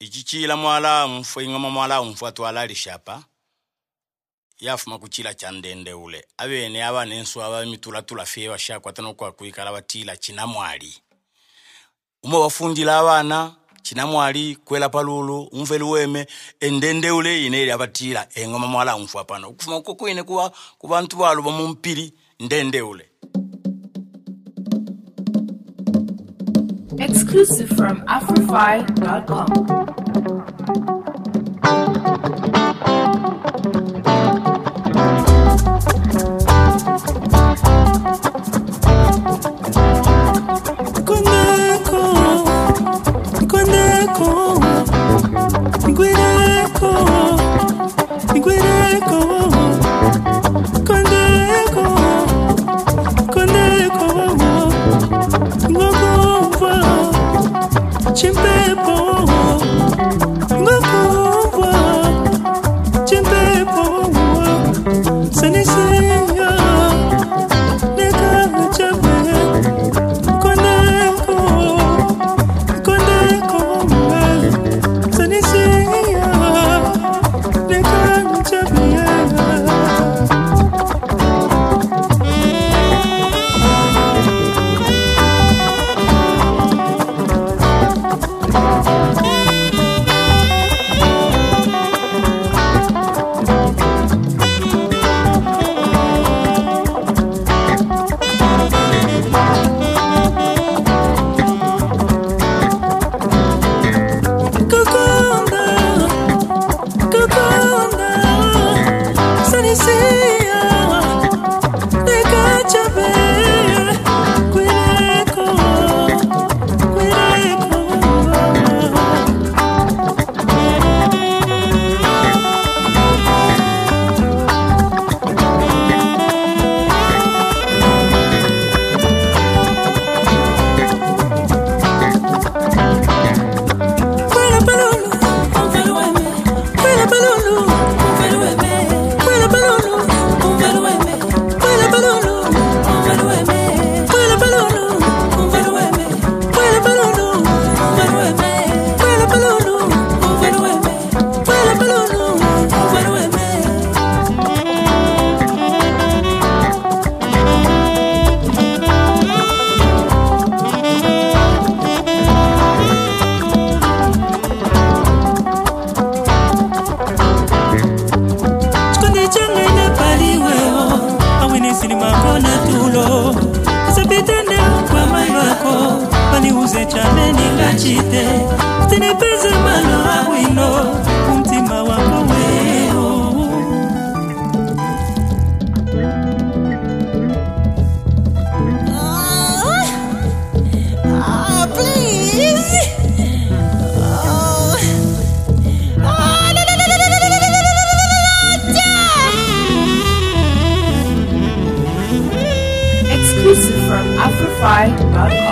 ichichila mwala mfu ingoma mwala mfu atwala lishapa yafuma kuchila cha ndende ule abene abanensu abamitula tulafewa shakwatano kwa kuikala batila chinamwali umo bafundila abana chinamwali kwela palulu umveluweme endende ule ineli abatila engoma mwala mfu apana ukufuma koko ine kuba kubantu balu bamumpiri ndende ule. Exclusive from Afrofy.com. Exclusive from Afrofy.com.